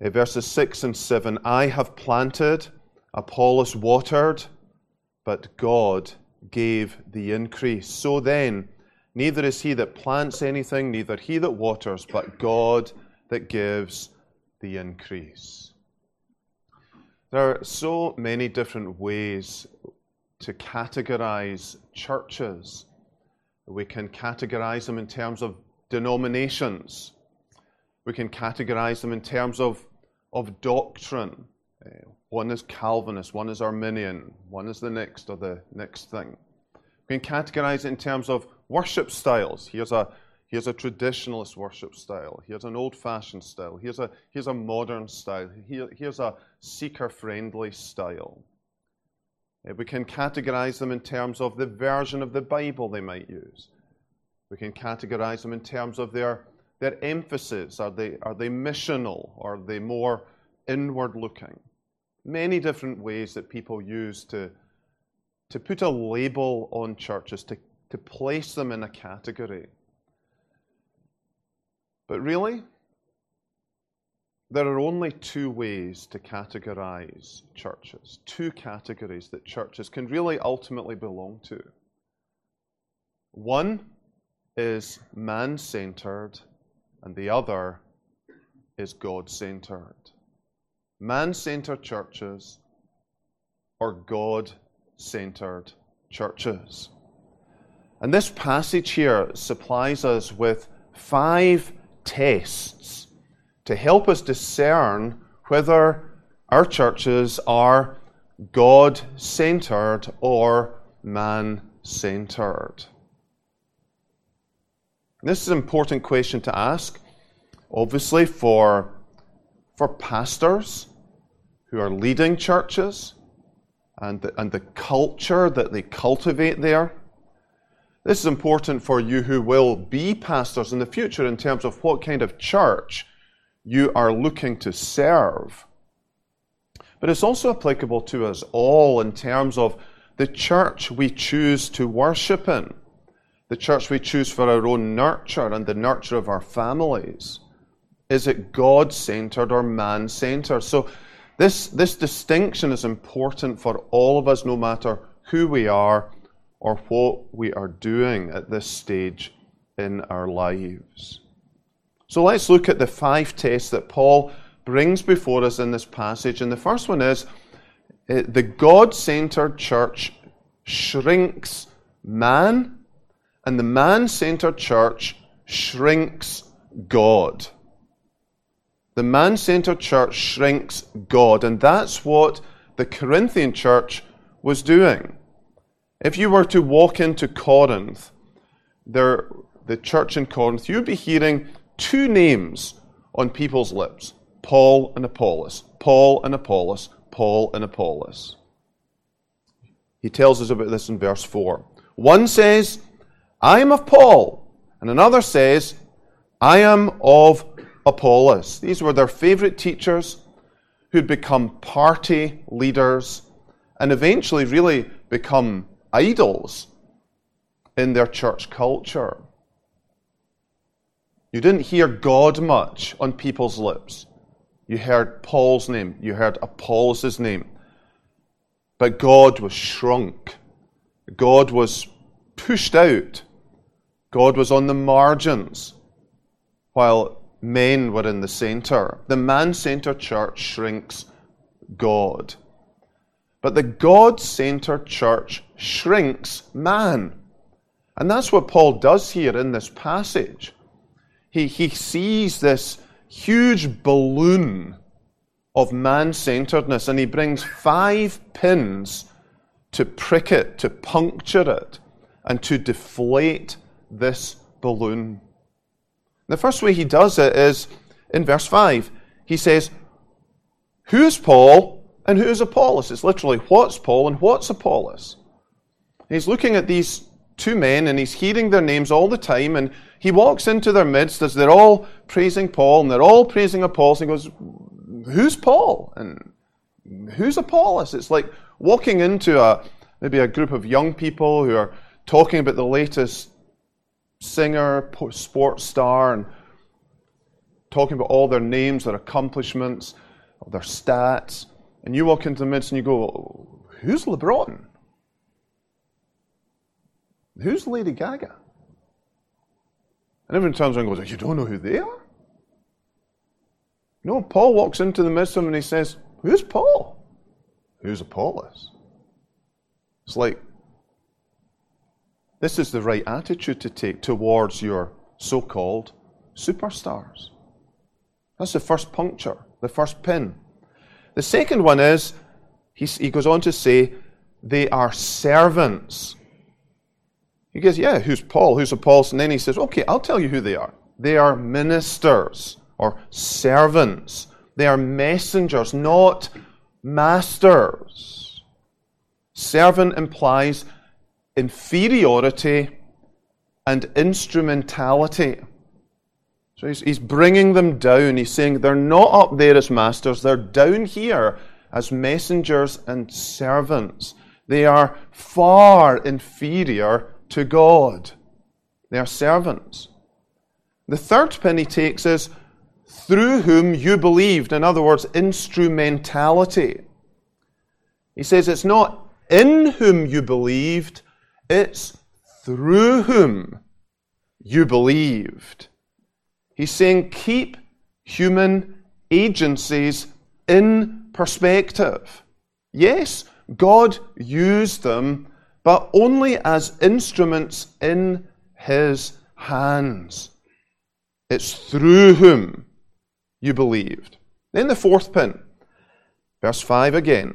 Verses 6 and 7, I have planted, Apollos watered, but God gave the increase. So then, neither is he that plants anything, neither he that waters, but God that gives the increase. There are so many different ways to categorize churches. We can categorize them in terms of denominations. We can categorize them in terms of doctrine. One is Calvinist, one is Arminian, one is the next or the next thing. We can categorize it in terms of worship styles. Here's a traditionalist worship style. Here's an old-fashioned style. Here's a modern style. Here's a seeker-friendly style. We can categorize them in terms of the version of the Bible they might use. We can categorize them in terms of their emphasis. Are they missional, or are they more inward-looking? Many different ways that people use to put a label on churches, to place them in a category. But really, there are only two ways to categorize churches, two categories that churches can really ultimately belong to. One is man-centered, and the other is God-centered. Man-centered churches or God-centered churches. And this passage here supplies us with 5 tests to help us discern whether our churches are God-centered or man-centered. This is an important question to ask, obviously, for pastors who are leading churches and the culture that they cultivate there. This is important for you who will be pastors in the future in terms of what kind of church you are looking to serve. But it's also applicable to us all in terms of the church we choose to worship in, the church we choose for our own nurture and the nurture of our families. Is it God-centered or man-centered? So this distinction is important for all of us, no matter who we are or what we are doing at this stage in our lives. So let's look at the 5 tests that Paul brings before us in this passage. And the first one is, the God-centered church shrinks man, and the man-centered church shrinks God. The man-centered church shrinks God, and that's what the Corinthian church was doing. If you were to walk into Corinth, the church in Corinth, you'd be hearing 2 names on people's lips: Paul and Apollos. Paul and Apollos. Paul and Apollos. He tells us about this in verse 4. One says, I am of Paul, and another says, I am of Apollos. These were their favorite teachers who'd become party leaders and eventually really become idols in their church culture. You didn't hear God much on people's lips. You heard Paul's name, you heard Apollos' name. But God was shrunk. God was pushed out. God was on the margins, while men were in the center. The man-centered church shrinks God. But the God-centered church shrinks man. And that's what Paul does here in this passage. He sees this huge balloon of man-centeredness, and he brings 5 pins to prick it, to puncture it, and to deflate this balloon. The first way he does it is in verse 5. He says, who is Paul and who is Apollos? It's literally, what's Paul and what's Apollos? And he's looking at these 2 men, and he's hearing their names all the time, and he walks into their midst as they're all praising Paul and they're all praising Apollos, and he goes, who's Paul and who's Apollos? It's like walking into maybe a group of young people who are talking about the latest singer, sports star, and talking about all their names, their accomplishments, their stats, and you walk into the midst and you go, who's LeBron? Who's Lady Gaga? And everyone turns around and goes, you don't know who they are? No, Paul walks into the midst of them and he says, who's Paul? Who's Apollos? It's like, this is the right attitude to take towards your so-called superstars. That's the first puncture, the first pin. The second one is, he goes on to say, they are servants. He goes, yeah, who's Paul? Who's Apollos? And then he says, okay, I'll tell you who they are. They are ministers or servants. They are messengers, not masters. Servant implies inferiority and instrumentality. So he's bringing them down. He's saying they're not up there as masters. They're down here as messengers and servants. They are far inferior to God. They are servants. The third pin he takes is through whom you believed. In other words, instrumentality. He says it's not in whom you believed, it's through whom you believed. He's saying keep human agencies in perspective. Yes, God used them, but only as instruments in His hands. It's through whom you believed. Then the fourth pin, verse 5 again.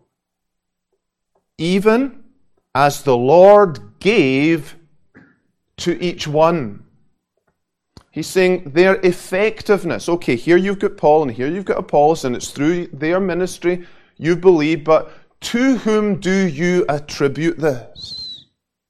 Even as the Lord gave to each one. He's saying their effectiveness. Okay, here you've got Paul and here you've got Apollos, and it's through their ministry you believe, but to whom do you attribute this?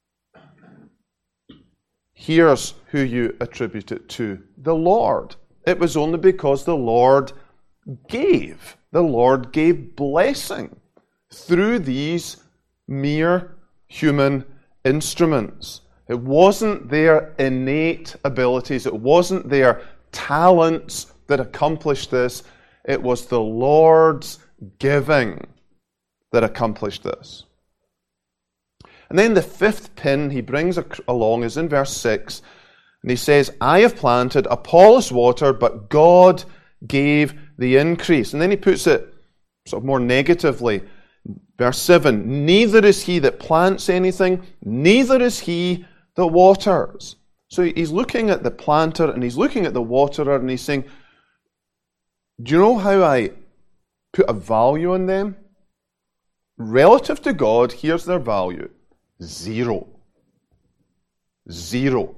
Here's who you attribute it to. The Lord. It was only because the Lord gave. The Lord gave blessing through these mere human instruments. It wasn't their innate abilities. It wasn't their talents that accomplished this. It was the Lord's giving that accomplished this. And then the fifth pin he brings along is in verse 6. And he says, I have planted, Apollos watered, but God gave the increase. And then he puts it sort of more negatively. Verse 7, neither is he that plants anything, neither is he that waters. So he's looking at the planter and he's looking at the waterer and he's saying, do you know how I put a value on them? Relative to God, here's their value. 0. 0.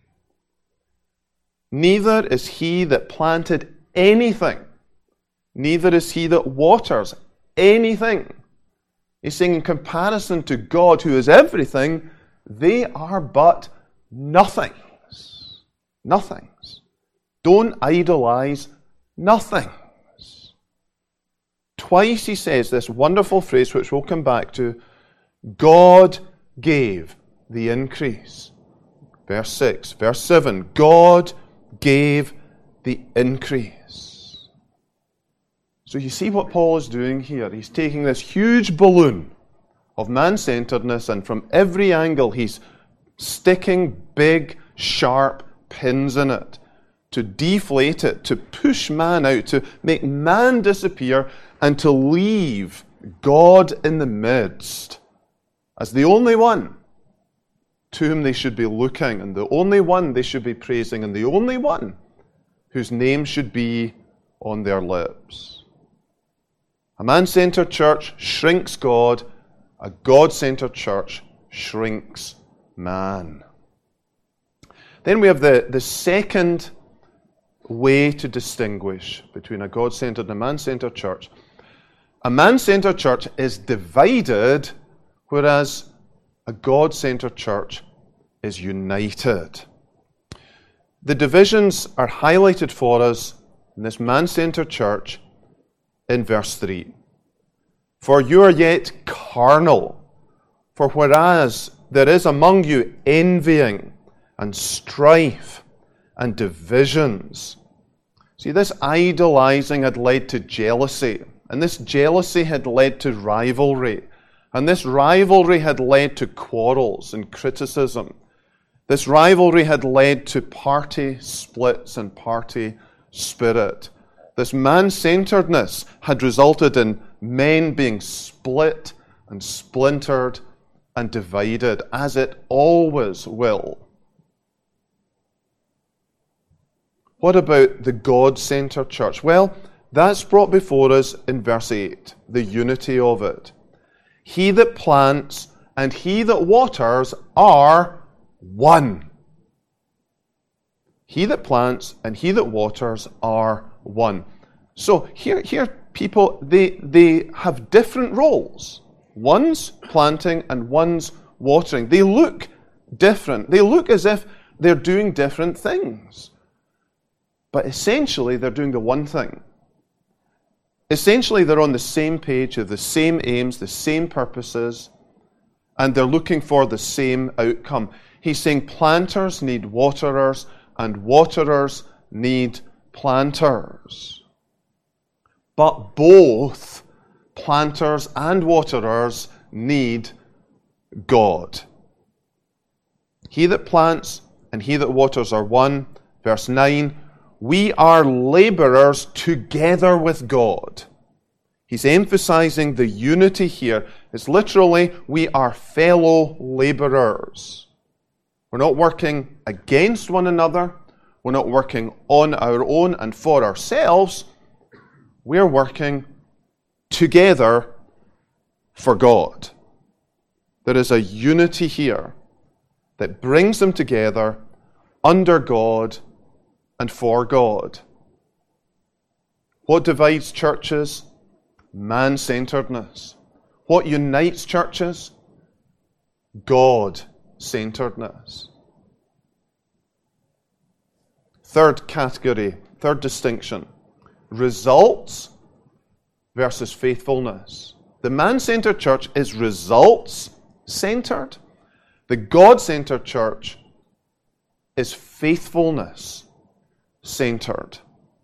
Neither is he that planted anything, neither is he that waters anything. He's saying in comparison to God, who is everything, they are but nothings. Nothings. Don't idolize nothings. Twice he says this wonderful phrase, which we'll come back to, God gave the increase. Verse 6. Verse 7, God gave the increase. So you see what Paul is doing here. He's taking this huge balloon of man-centeredness, and from every angle he's sticking big, sharp pins in it to deflate it, to push man out, to make man disappear, and to leave God in the midst as the only one to whom they should be looking, and the only one they should be praising, and the only one whose name should be on their lips. A man-centered church shrinks God. A God-centered church shrinks man. Then we have the second way to distinguish between a God-centered and a man-centered church. A man-centered church is divided, whereas a God-centered church is united. The divisions are highlighted for us in this man-centered church in verse 3. For you are yet carnal, for whereas there is among you envying and strife and divisions. See, this idolizing had led to jealousy, and this jealousy had led to rivalry, and this rivalry had led to quarrels and criticism. This rivalry had led to party splits and party spirit. This man-centeredness had resulted in men being split and splintered and divided, as it always will. What about the God-centered church? Well, that's brought before us in verse 8, the unity of it. He that plants and he that waters are one. He that plants and he that waters are one. So here people, they have different roles. One's planting and one's watering. They look different. They look as if they're doing different things. But essentially, they're doing the one thing. Essentially, they're on the same page, have the same aims, the same purposes, and they're looking for the same outcome. He's saying planters need waterers, and waterers need planters. But both planters and waterers need God. He that plants and he that waters are one. Verse 9, we are laborers together with God. He's emphasizing the unity here. It's literally, we are fellow laborers. We're not working against one another. We're not working on our own and for ourselves. We're working together for God. There is a unity here that brings them together under God and for God. What divides churches? Man-centeredness. What unites churches? God-centeredness. Third category, third distinction. Results versus faithfulness. The man-centered church is results-centered. The God-centered church is faithfulness-centered.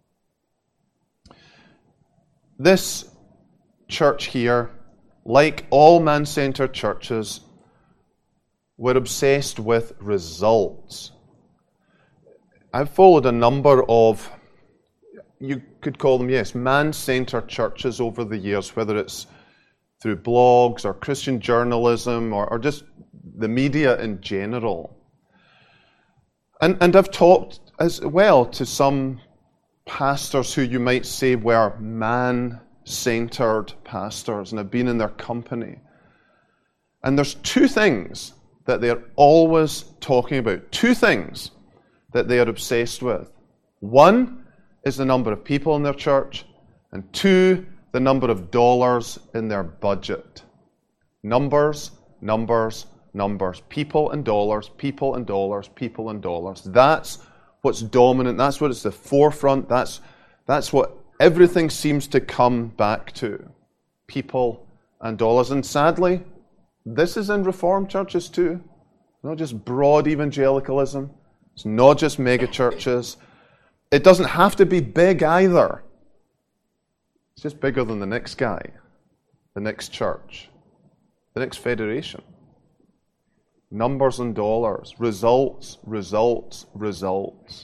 This church here, like all man-centered churches, were obsessed with results. I've followed a number of, you could call them, yes, man-centered churches over the years, whether it's through blogs or Christian journalism or just the media in general. And I've talked as well to some pastors who you might say were man-centered pastors, and I've been in their company. And there's two things that they're always talking about. Two things that they are obsessed with. One is the number of people in their church, and two, the number of dollars in their budget. Numbers, numbers, numbers. People and dollars, people and dollars, people and dollars. That's what's dominant. That's what is the forefront. That's what everything seems to come back to. People and dollars. And sadly, this is in Reformed churches too. Not just broad evangelicalism. It's not just mega churches. It doesn't have to be big either. It's just bigger than the next guy, the next church, the next federation. Numbers and dollars, results, results, results.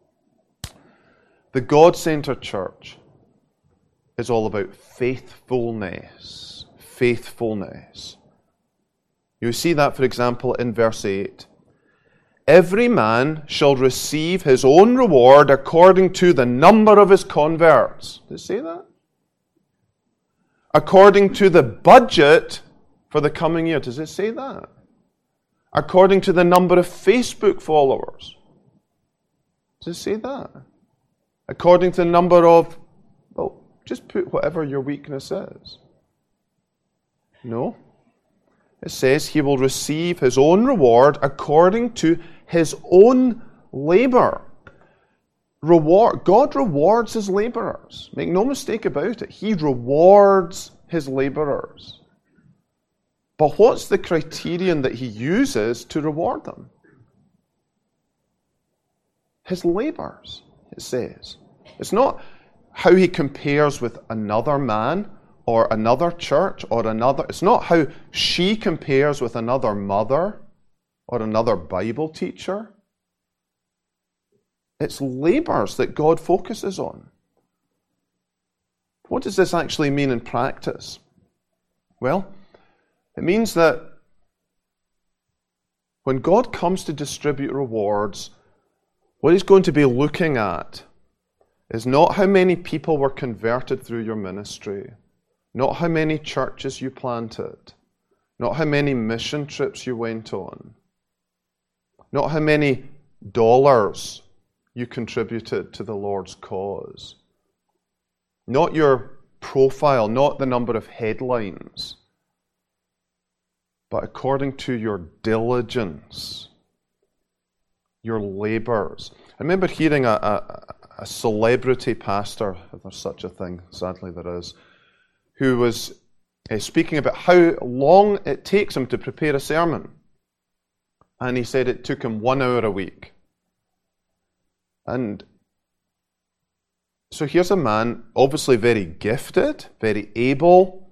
The God-centered church is all about faithfulness. Faithfulness. You see that, for example, in verse 8. Every man shall receive his own reward according to the number of his converts. Does it say that? According to the budget for the coming year. Does it say that? According to the number of Facebook followers. Does it say that? According to the number of, well, just put whatever your weakness is. No. It says he will receive his own reward according to his own labor. God rewards his laborers. Make no mistake about it. He rewards his laborers. But what's the criterion that he uses to reward them? His labors, it says. It's not how he compares with another man or another church or another. It's not how she compares with another mother or another Bible teacher. It's labors that God focuses on. What does this actually mean in practice? Well, it means that when God comes to distribute rewards, what he's going to be looking at is not how many people were converted through your ministry, not how many churches you planted, not how many mission trips you went on, not how many dollars you contributed to the Lord's cause, not your profile, not the number of headlines, but according to your diligence, your labors. I remember hearing a celebrity pastor, if there's such a thing, sadly there is, who was speaking about how long it takes him to prepare a sermon. And he said it took him 1 hour a week. And so here's a man, obviously very gifted, very able,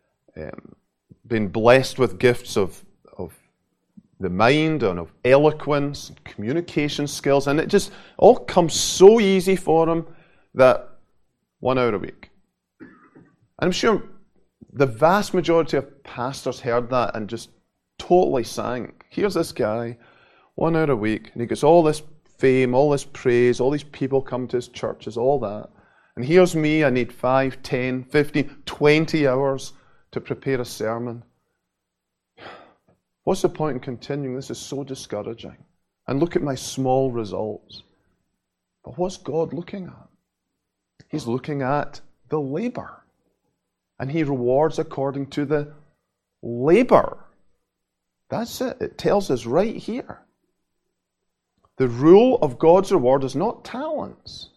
been blessed with gifts of the mind and of eloquence, and communication skills, and it just all comes so easy for him that 1 hour a week. I'm sure the vast majority of pastors heard that and just totally sank. Here's this guy, 1 hour a week, and he gets all this fame, all this praise, all these people come to his churches, all that. And here's me, I need 5, 10, 15, 20 hours to prepare a sermon. What's the point in continuing? This is so discouraging. And look at my small results. But what's God looking at? He's looking at the labor. And he rewards according to the labor. That's it. It tells us right here. The rule of God's reward is not talents.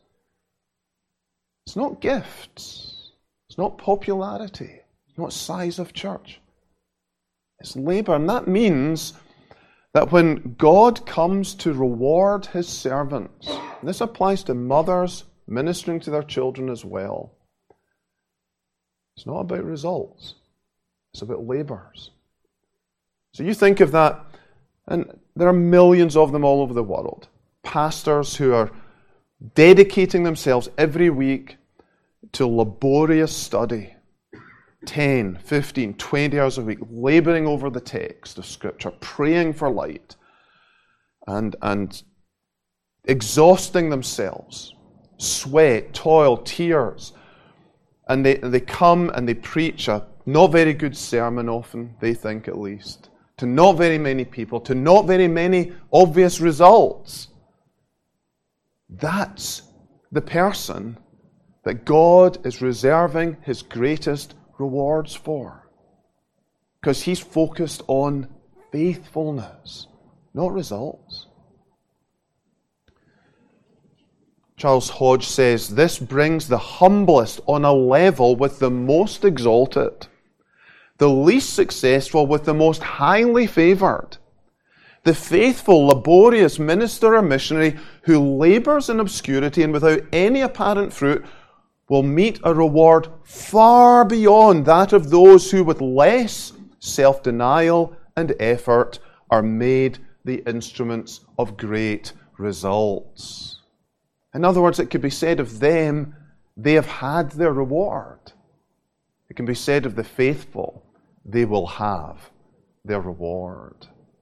It's not gifts. It's not popularity. It's not size of church. It's labor. And that means that when God comes to reward his servants, and this applies to mothers ministering to their children as well, it's not about results. It's about labors. So you think of that, and there are millions of them all over the world. Pastors who are dedicating themselves every week to laborious study. 10, 15, 20 hours a week, laboring over the text of Scripture, praying for light, and exhausting themselves. Sweat, toil, tears. And they come and they preach a not very good sermon often, they think at least, to not very many people, to not very many obvious results. That's the person that God is reserving his greatest rewards for. Because he's focused on faithfulness, not results. Charles Hodge says, this brings the humblest on a level with the most exalted, the least successful with the most highly favored. The faithful, laborious minister or missionary who labors in obscurity and without any apparent fruit will meet a reward far beyond that of those who with less self-denial and effort are made the instruments of great results. In other words, it could be said of them, they have had their reward. It can be said of the faithful, they will have their reward.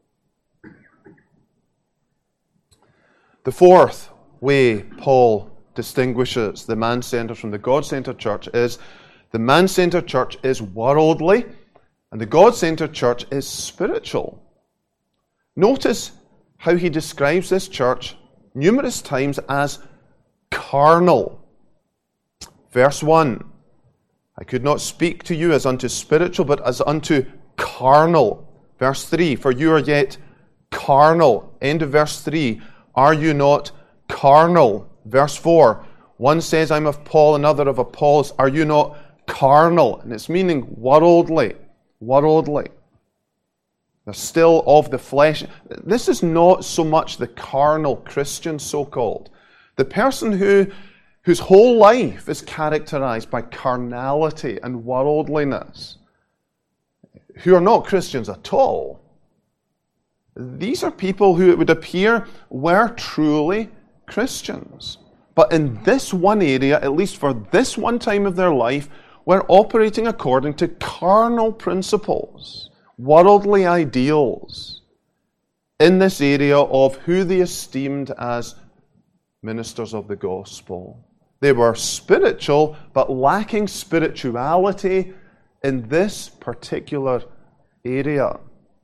The fourth way Paul distinguishes the man-centered from the God-centered church is the man-centered church is worldly and the God-centered church is spiritual. Notice how he describes this church numerous times as carnal. Verse 1, I could not speak to you as unto spiritual, but as unto carnal. Verse 3, for you are yet carnal. End of verse 3, are you not carnal? Verse 4, one says, I'm of Paul, another of Apollos. Are you not carnal? And it's meaning worldly. Worldly. They're still of the flesh. This is not so much the carnal Christian, so-called. The person who whose whole life is characterized by carnality and worldliness, who are not Christians at all. These are people who it would appear were truly Christians. But in this one area, at least for this one time of their life, were operating according to carnal principles, worldly ideals, in this area of who they esteemed as ministers of the gospel. They were spiritual, but lacking spirituality in this particular area.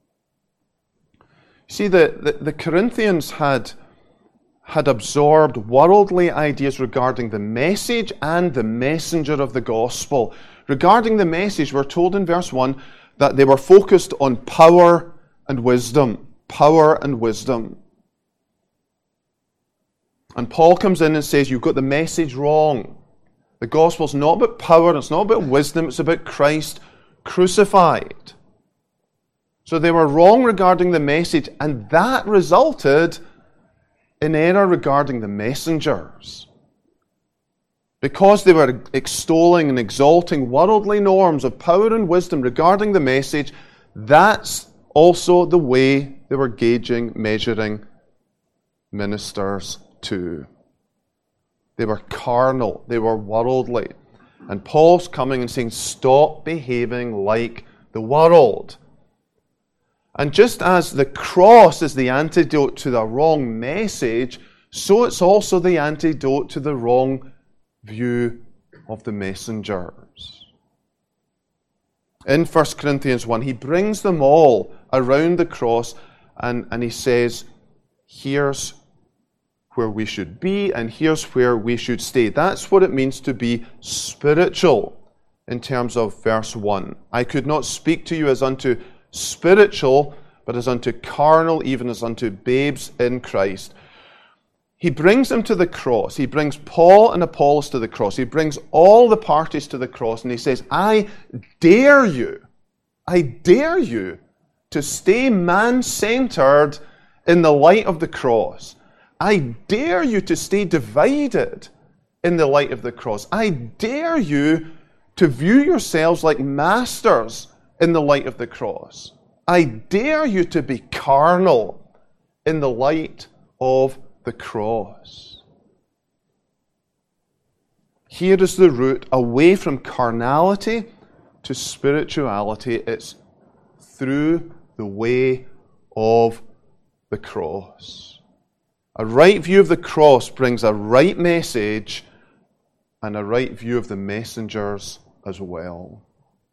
See, the Corinthians had absorbed worldly ideas regarding the message and the messenger of the gospel. Regarding the message, we're told in verse 1 that they were focused on power and wisdom. Power and wisdom. And Paul comes in and says, you've got the message wrong. The gospel's not about power, it's not about wisdom, it's about Christ crucified. So they were wrong regarding the message, and that resulted in error regarding the messengers. Because they were extolling and exalting worldly norms of power and wisdom regarding the message, that's also the way they were gauging, measuring ministers too. They were carnal, they were worldly. And Paul's coming and saying, stop behaving like the world. And just as the cross is the antidote to the wrong message, so it's also the antidote to the wrong view of the messengers. In 1 Corinthians 1, he brings them all around the cross and he says, here's where we should be and here's where we should stay. That's what it means to be spiritual in terms of verse 1. I could not speak to you as unto spiritual, but as unto carnal, even as unto babes in Christ. He brings them to the cross. He brings Paul and Apollos to the cross. He brings all the parties to the cross, and he says, I dare you to stay man-centered in the light of the cross. I dare you to stay divided in the light of the cross. I dare you to view yourselves like masters in the light of the cross. I dare you to be carnal in the light of the cross. Here is the route away from carnality to spirituality. It's through the way of the cross. A right view of the cross brings a right message and a right view of the messengers as well.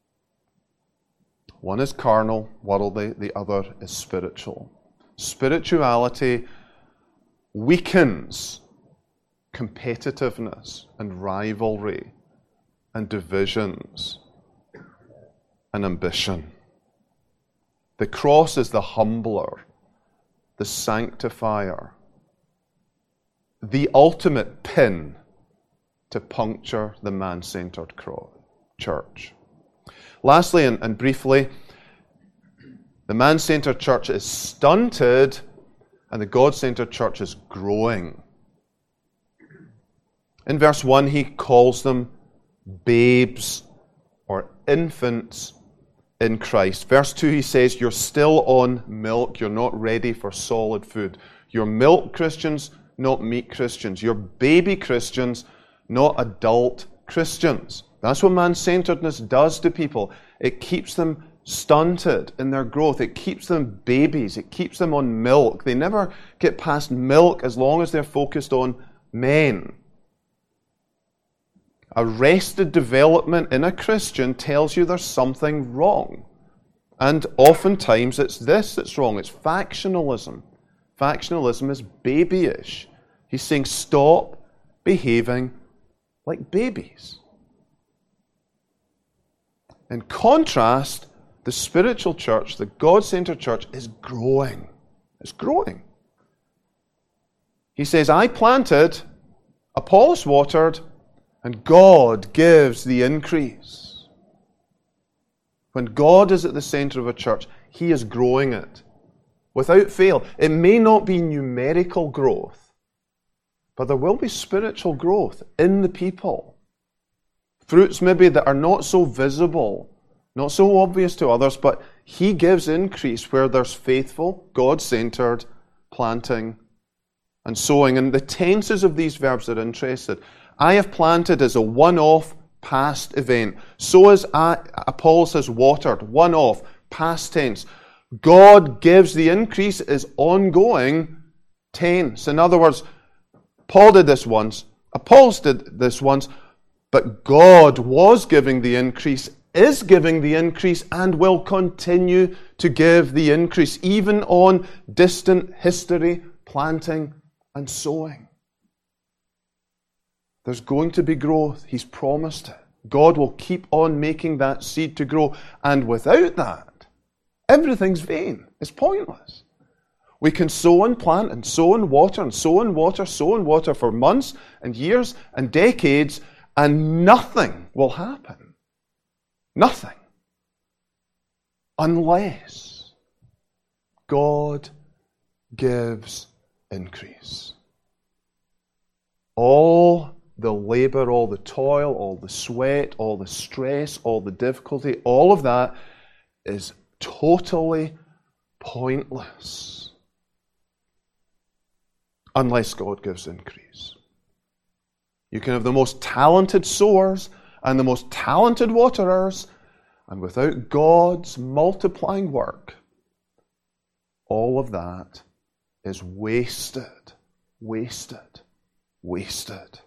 One is carnal, worldly, the other is spiritual. Spirituality weakens competitiveness and rivalry and divisions and ambition. The cross is the humbler, the sanctifier, the ultimate pin to puncture the man-centered church. Lastly, and briefly, the man-centered church is stunted and the God-centered church is growing. In verse 1, he calls them babes or infants in Christ. Verse 2, he says, you're still on milk. You're not ready for solid food. You're milk Christians, not meat Christians. You're baby Christians, not adult Christians. That's what man-centeredness does to people. It keeps them stunted in their growth. It keeps them babies. It keeps them on milk. They never get past milk as long as they're focused on men. Arrested development in a Christian tells you there's something wrong. And oftentimes it's this that's wrong. It's factionalism. Factionalism is babyish. He's saying stop behaving like babies. In contrast, the spiritual church, the God-centered church, is growing. It's growing. He says, I planted, Apollos watered, and God gives the increase. When God is at the center of a church, He is growing it without fail. It may not be numerical growth, but there will be spiritual growth in the people. Fruits maybe that are not so visible, not so obvious to others, but He gives increase where there's faithful, God-centered planting and sowing. And the tenses of these verbs are interesting. I have planted as a one-off past event. So as Apollos has watered, one-off, past tense. God gives the increase is ongoing tense. In other words, Paul did this once, Apollos did this once, but God was giving the increase, is giving the increase, and will continue to give the increase, even on distant history, planting and sowing. There's going to be growth. He's promised it. God will keep on making that seed to grow. And without that, everything's vain. It's pointless. We can sow and plant and sow and water and sow and water, sow and water for months and years and decades, and nothing will happen. Nothing. Unless God gives increase. All the labor, all the toil, all the sweat, all the stress, all the difficulty, all of that is totally pointless unless God gives increase. You can have the most talented sowers and the most talented waterers, and without God's multiplying work, all of that is wasted, wasted, wasted.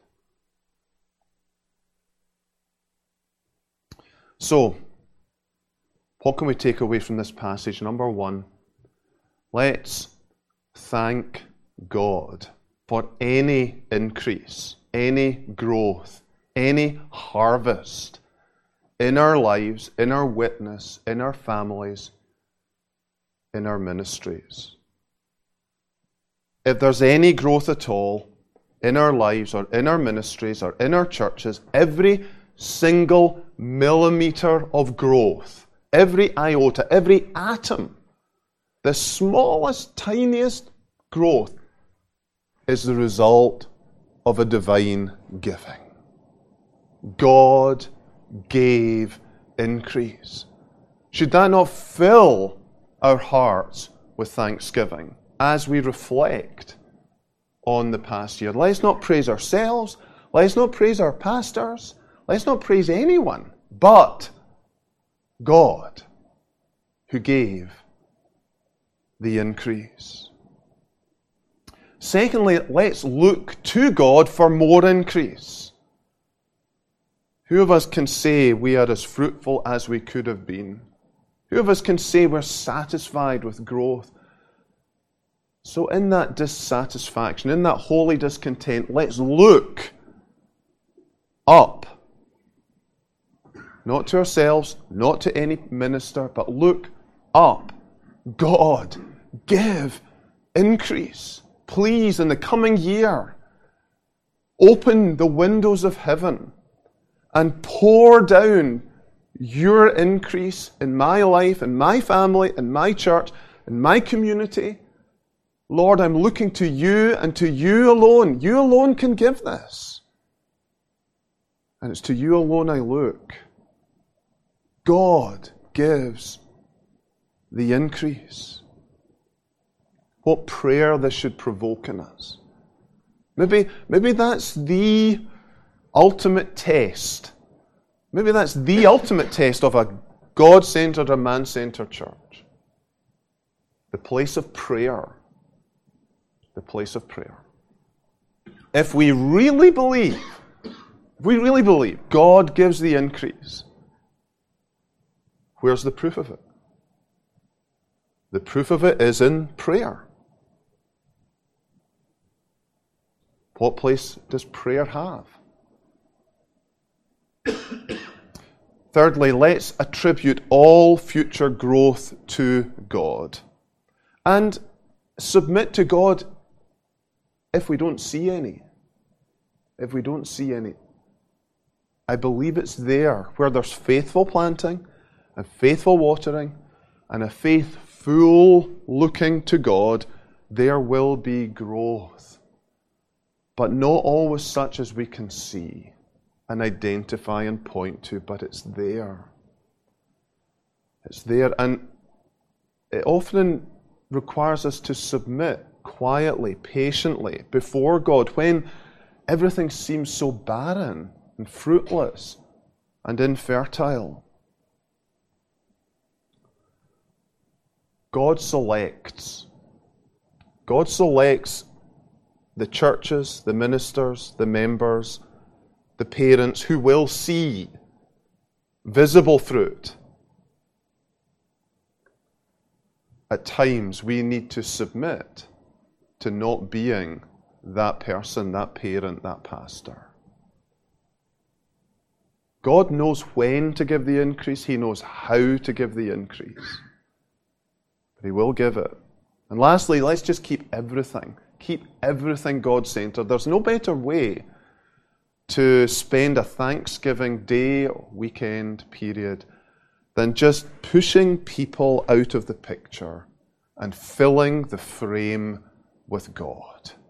So, what can we take away from this passage? Number one, let's thank God for any increase, any growth, any harvest in our lives, in our witness, in our families, in our ministries. If there's any growth at all in our lives or in our ministries or in our churches, every single millimeter of growth, every iota, every atom, the smallest, tiniest growth is the result of a divine giving. God gave increase. Should that not fill our hearts with thanksgiving as we reflect on the past year? Let's not praise ourselves. Let's not praise our pastors. Let's not praise anyone but God, who gave the increase. Secondly, let's look to God for more increase. Who of us can say we are as fruitful as we could have been? Who of us can say we're satisfied with growth? So in that dissatisfaction, in that holy discontent, let's look up. Not to ourselves, not to any minister, but look up. God, give increase. Please, in the coming year, open the windows of heaven and pour down your increase in my life, in my family, in my church, in my community. Lord, I'm looking to you and to you alone. You alone can give this. And it's to you alone I look. God gives the increase. What prayer this should provoke in us. Maybe that's the ultimate test. Maybe that's the ultimate test of a God-centered or man-centered church. The place of prayer. The place of prayer. If we really believe God gives the increase, where's the proof of it? The proof of it is in prayer. What place does prayer have? Thirdly, let's attribute all future growth to God. And submit to God if we don't see any. If we don't see any. I believe it's there where there's faithful planting and faithful watering and a faithful looking to God, there will be growth. but not always such as we can see and identify and point to, but it's there. It's there, and it often requires us to submit quietly, patiently before God when everything seems so barren and fruitless and infertile. God selects. God selects the churches, the ministers, the members, the parents who will see visible fruit. At times we need to submit to not being that person, that parent, that pastor. God knows when to give the increase. He knows how to give the increase. But He will give it. And lastly, let's just keep everything God-centered. There's no better way to spend a Thanksgiving day or weekend period than just pushing people out of the picture and filling the frame with God.